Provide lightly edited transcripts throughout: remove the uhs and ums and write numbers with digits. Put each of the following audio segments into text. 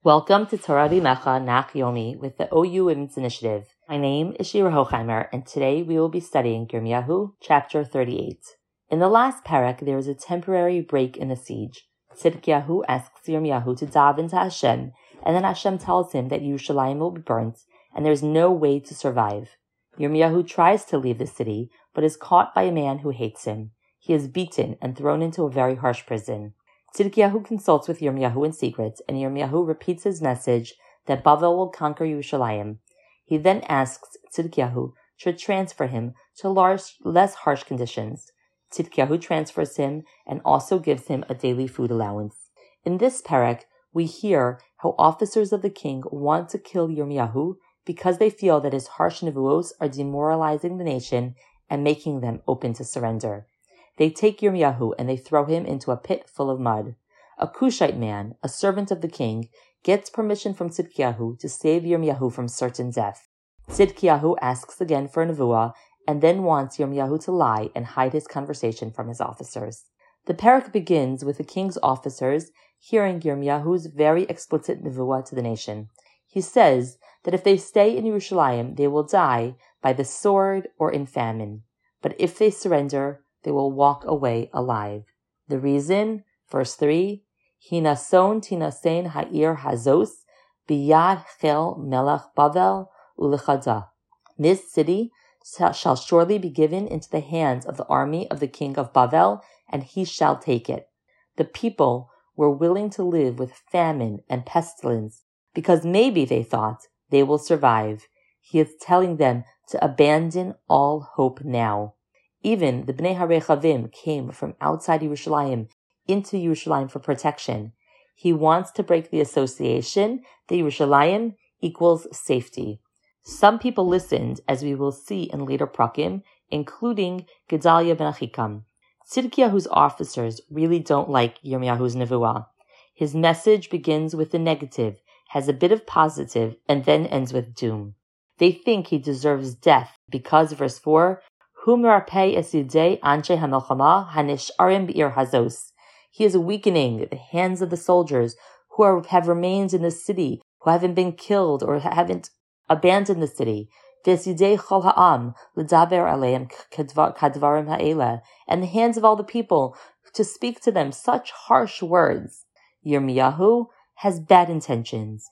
Welcome to Torah Bimecha Nach Yomi with the OU Women's Initiative. My name is Shira Hochheimer, and today we will be studying Yirmiyahu, chapter 38. In the last parak, there is a temporary break in the siege. Tzidkiyahu asks Yirmiyahu to daven to Hashem, and then Hashem tells him that Yerushalayim will be burnt, and there is no way to survive. Yirmiyahu tries to leave the city, but is caught by a man who hates him. He is beaten and thrown into a very harsh prison. Tzidkiyahu consults with Yirmiyahu in secret, and Yirmiyahu repeats his message that Bavel will conquer Yerushalayim. He then asks Tzidkiyahu to transfer him to less harsh conditions. Tzidkiyahu transfers him and also gives him a daily food allowance. In this parak, we hear how officers of the king want to kill Yirmiyahu because they feel that his harsh nevuos are demoralizing the nation and making them open to surrender. They take Yirmiyahu and they throw him into a pit full of mud. A Cushite man, a servant of the king, gets permission from Tzidkiyahu to save Yirmiyahu from certain death. Tzidkiyahu asks again for a nevuah and then wants Yirmiyahu to lie and hide his conversation from his officers. The parak begins with the king's officers hearing Yirmiyahu's very explicit nevuah to the nation. He says that if they stay in Yerushalayim, they will die by the sword or in famine. But if they surrender, they will walk away alive. The reason, verse 3, Hinason tinasen ha'ir hazos biyad chel melech Bavel ulichada. This city shall surely be given into the hands of the army of the king of Bavel, and he shall take it. The people were willing to live with famine and pestilence because maybe they thought they will survive. He is telling them to abandon all hope now. Even the Bnei HaRechavim came from outside Yerushalayim into Yerushalayim for protection. He wants to break the association that Yerushalayim equals safety. Some people listened, as we will see in later prakim, including Gedaliah ben Achikam. Tzidkiyahu's officers really don't like Yirmiyahu's nevuah. His message begins with the negative, has a bit of positive, and then ends with doom. They think he deserves death because, verse 4, he is weakening the hands of the soldiers who have remained in the city, who haven't been killed or haven't abandoned the city. And the hands of all the people to speak to them such harsh words. Yirmiyahu has bad intentions.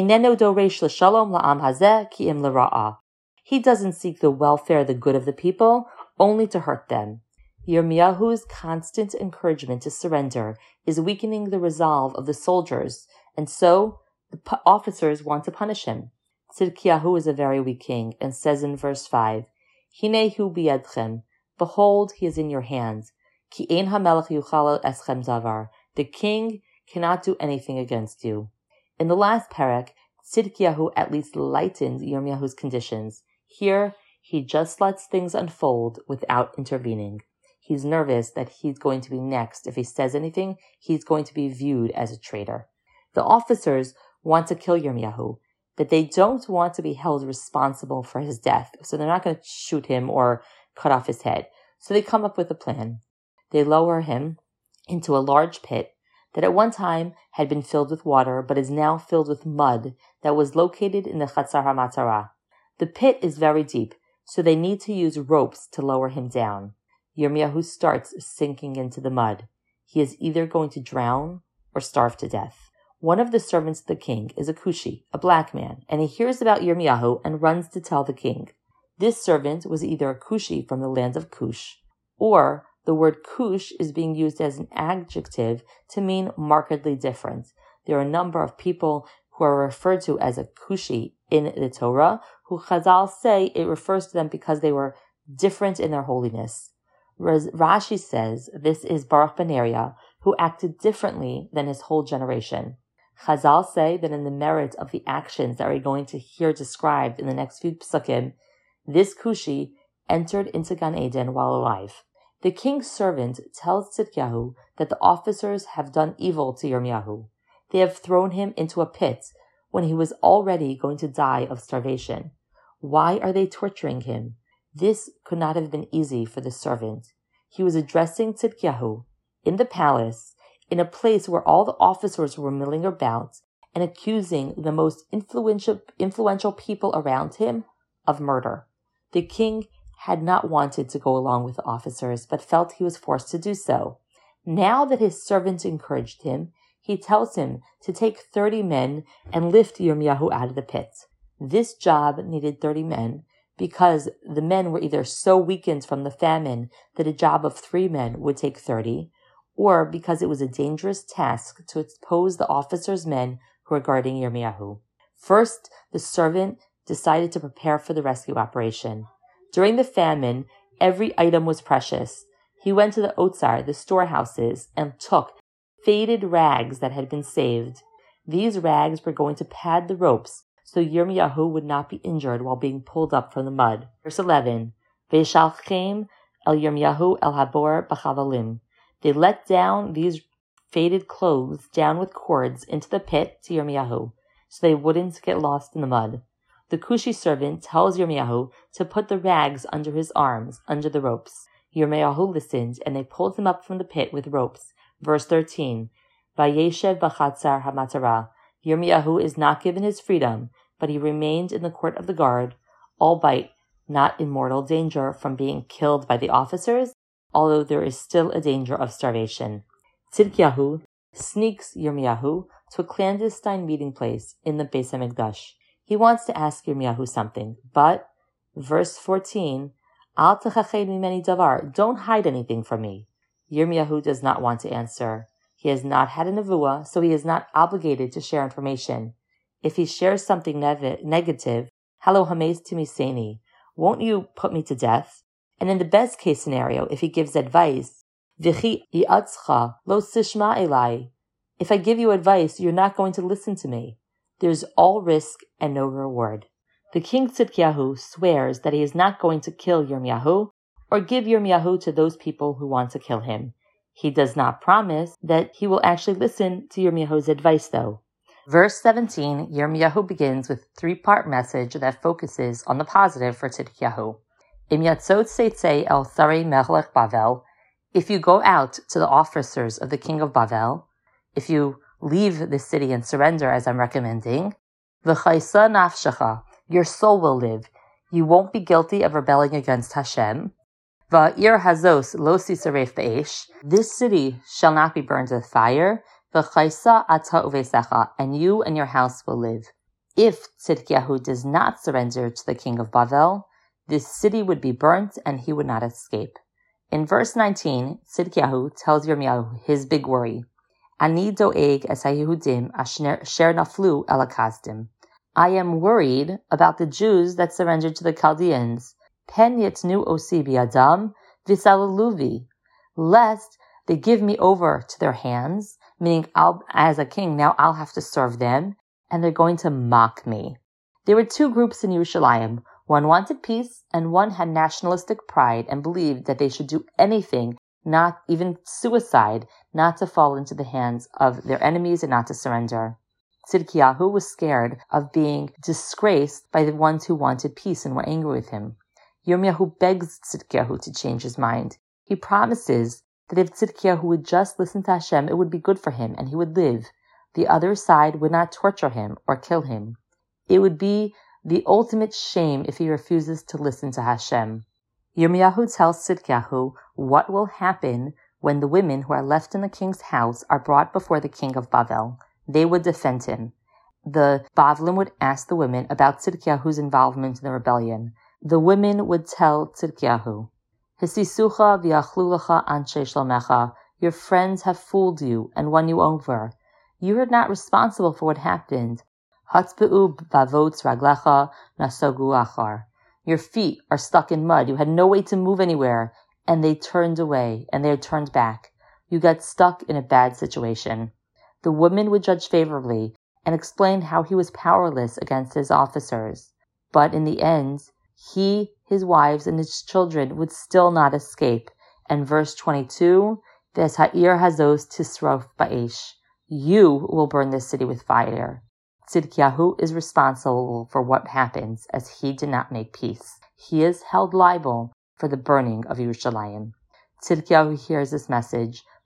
He doesn't seek the welfare, the good of the people, only to hurt them. Yirmiyahu's constant encouragement to surrender is weakening the resolve of the soldiers, and so the officers want to punish him. Tzidkiyahu is a very weak king, and says in verse 5, Hinehu biyadchem, behold, he is in your hands. Ki ein hamelech yuchal eschem davar. The king cannot do anything against you. In the last parak, Tzidkiyahu at least lightened Yirmiyahu's conditions. Here, he just lets things unfold without intervening. He's nervous that he's going to be next. If he says anything, he's going to be viewed as a traitor. The officers want to kill Yirmiyahu, but they don't want to be held responsible for his death, so they're not going to shoot him or cut off his head. So they come up with a plan. They lower him into a large pit that at one time had been filled with water, but is now filled with mud that was located in the Chatzar HaMatzara. The pit is very deep, so they need to use ropes to lower him down. Yirmiyahu starts sinking into the mud. He is either going to drown or starve to death. One of the servants of the king is a Cushi, a black man, and he hears about Yirmiyahu and runs to tell the king. This servant was either a Cushi from the land of Cush, or the word Cush is being used as an adjective to mean markedly different. There are a number of people who are referred to as a Cushi in the Torah, who Chazal say it refers to them because they were different in their holiness. Rashi says this is Baruch ben Neriah, who acted differently than his whole generation. Chazal say that in the merit of the actions that we're going to hear described in the next few psukim, this Cushi entered into Gan Eden while alive. The king's servant tells Tzidkiyahu that the officers have done evil to Yirmiyahu. They have thrown him into a pit when he was already going to die of starvation. Why are they torturing him? This could not have been easy for the servant. He was addressing Tzidkiyahu in the palace, in a place where all the officers were milling about, and accusing the most influential people around him of murder. The king had not wanted to go along with the officers, but felt he was forced to do so. Now that his servant encouraged him, he tells him to take 30 men and lift Yirmiyahu out of the pit. This job needed 30 men because the men were either so weakened from the famine that a job of 3 men would take 30, or because it was a dangerous task to expose the officers' men who were guarding Yirmiyahu. First, the servant decided to prepare for the rescue operation. During the famine, every item was precious. He went to the otsar, the storehouses, and took faded rags that had been saved. These rags were going to pad the ropes so Yirmiyahu would not be injured while being pulled up from the mud. Verse 11, Ve'shalchem el Yirmiyahu el habor b'chavalim. They let down these faded clothes down with cords into the pit to Yirmiyahu, so they wouldn't get lost in the mud. The Cushi servant tells Yirmiyahu to put the rags under his arms, under the ropes. Yirmiyahu listened, and they pulled him up from the pit with ropes. Verse 13, Vayeshev b'chatzar hamatara. Yirmiyahu is not given his freedom, but he remained in the court of the guard, albeit not in mortal danger from being killed by the officers, although there is still a danger of starvation. Tzidkiyahu sneaks Yirmiyahu to a clandestine meeting place in the Beis HaMikdash. He wants to ask Yirmiyahu something, but, verse 14, Al techached mimeni davar, don't hide anything from me. Yirmiyahu does not want to answer. He has not had a nevuah, so he is not obligated to share information. If he shares something negative, halo hameis timiseni, won't you put me to death? And in the best case scenario, if he gives advice, V'chi iatzcha lo tishma elai, if I give you advice, you're not going to listen to me. There's all risk and no reward. The king Tzidkiyahu swears that he is not going to kill Yirmiyahu or give Yirmiyahu to those people who want to kill him. He does not promise that he will actually listen to Yirmiyahu's advice, though. Verse 17, Yirmiyahu begins with a 3-part message that focuses on the positive for Tzidkiyahu. Im yatzot seitzei el sarei melech Bavel, if you go out to the officers of the king of Bavel, if you leave the city and surrender as I'm recommending, v'chaysa nafshecha, your soul will live. You won't be guilty of rebelling against Hashem. Va'ir hazos lo sisaref be'esh, this city shall not be burned with fire. V'chaysa ata uvesecha, and you and your house will live. If Tzidkiyahu does not surrender to the king of Bavel, this city would be burnt and he would not escape. In verse 19, Tzidkiyahu tells Yirmiyahu his big worry. Ani doeg es haYehudim asher naflu el hakazdim. I am worried about the Jews that surrendered to the Chaldeans. Pen yetnu osi biadam v'salaluvi, lest they give me over to their hands, meaning as a king, now I'll have to serve them, and they're going to mock me. There were 2 groups in Yerushalayim. One wanted peace, and one had nationalistic pride and believed that they should do anything, not even suicide, not to fall into the hands of their enemies and not to surrender. Tzidkiyahu was scared of being disgraced by the ones who wanted peace and were angry with him. Yirmiyahu begs Tzidkiyahu to change his mind. He promises that if Tzidkiyahu would just listen to Hashem, it would be good for him and he would live. The other side would not torture him or kill him. It would be the ultimate shame if he refuses to listen to Hashem. Yirmiyahu tells Tzidkiyahu what will happen when the women who are left in the king's house are brought before the king of Bavel. They would defend him. The Bavlim would ask the women about Tzidkiyahu's involvement in the rebellion. The women would tell Tzidkiyahu, Hisisucha v'yachlulecha anshe shlomecha, your friends have fooled you and won you over. You are not responsible for what happened. Hatzbe'u bavot raglecha nasogu achar. Your feet are stuck in mud. You had no way to move anywhere, and they turned away, and they turned back. You got stuck in a bad situation. The women would judge favorably and explain how he was powerless against his officers. But in the end, he, his wives, and his children would still not escape. And verse 22, Ves ha'ir hazos tisrof ba'esh. You will burn this city with fire. Tzidkiyahu is responsible for what happens as he did not make peace. He is held liable for the burning of Yerushalayim. Tzidkiyahu hears this message,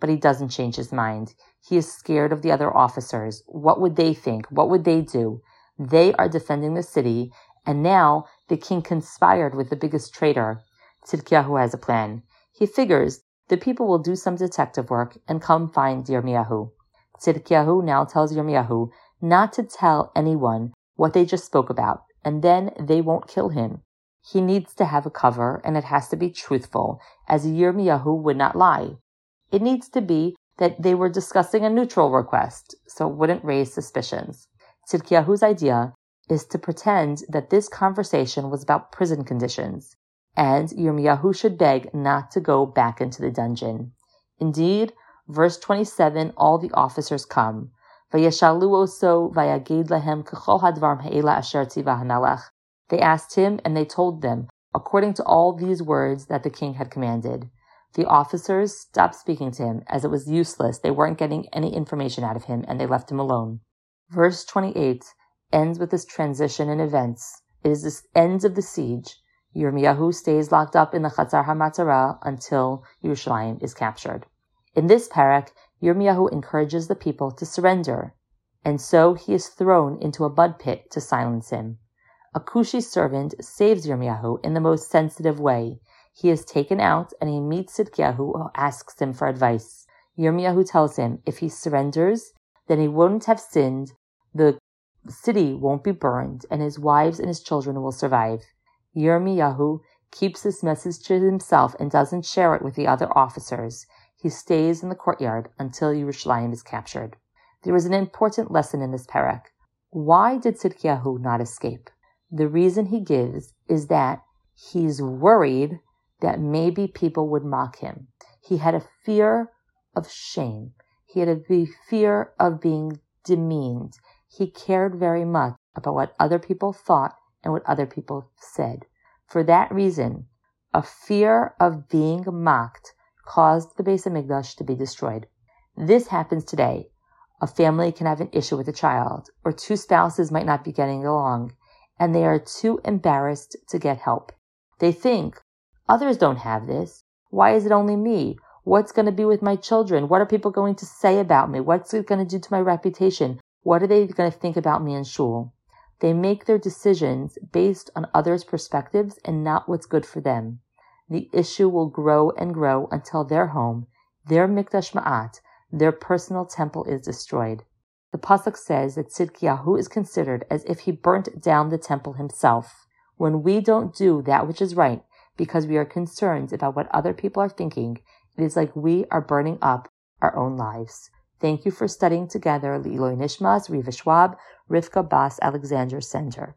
but he doesn't change his mind. He is scared of the other officers. What would they think? What would they do? They are defending the city, and now the king conspired with the biggest traitor. Tzidkiyahu has a plan. He figures the people will do some detective work and come find Yirmiyahu. Tzidkiyahu now tells Yirmiyahu not to tell anyone what they just spoke about, and then they won't kill him. He needs to have a cover, and it has to be truthful, as Yirmiyahu would not lie. It needs to be that they were discussing a neutral request, so it wouldn't raise suspicions. Tzidkiyahu's idea is to pretend that this conversation was about prison conditions, and Yirmiyahu should beg not to go back into the dungeon. Indeed, verse 27, all the officers come. Vayeshalu oso vayagid lahem k'chol hadvar ha'ela asher tzivah hamelech. They asked him, and they told them, according to all these words that the king had commanded. The officers stopped speaking to him, as it was useless. They weren't getting any information out of him, and they left him alone. Verse 28 ends with this transition in events. It is the end of the siege. Yirmiyahu stays locked up in the Chatzar HaMatzara until Yerushalayim is captured. In this parak, Yirmiyahu encourages the people to surrender, and so he is thrown into a mud pit to silence him. A Cushi servant saves Yirmiyahu in the most sensitive way. He is taken out, and he meets Tzidkiyahu, who asks him for advice. Yirmiyahu tells him if he surrenders, then he won't have sinned, the city won't be burned, and his wives and his children will survive. Yirmiyahu keeps this message to himself and doesn't share it with the other officers. He stays in the courtyard until Yerushalayim is captured. There is an important lesson in this parak. Why did Tzidkiyahu not escape? The reason he gives is that he's worried that maybe people would mock him. He had a fear of shame. He had a fear of being demeaned. He cared very much about what other people thought and what other people said. For that reason, a fear of being mocked caused the Beis HaMikdash to be destroyed. This happens today. A family can have an issue with a child, or two spouses might not be getting along, and they are too embarrassed to get help. They think, others don't have this. Why is it only me? What's going to be with my children? What are people going to say about me? What's it going to do to my reputation? What are they going to think about me in shul? They make their decisions based on others' perspectives and not what's good for them. The issue will grow and grow until their home, their mikdash ma'at, their personal temple is destroyed. The pasuk says that Tzidkiyahu is considered as if he burnt down the temple himself. When we don't do that which is right because we are concerned about what other people are thinking, it is like we are burning up our own lives. Thank you for studying together. L'iloi Nishmas, Riva Schwab, Rivka Bas Alexander Center.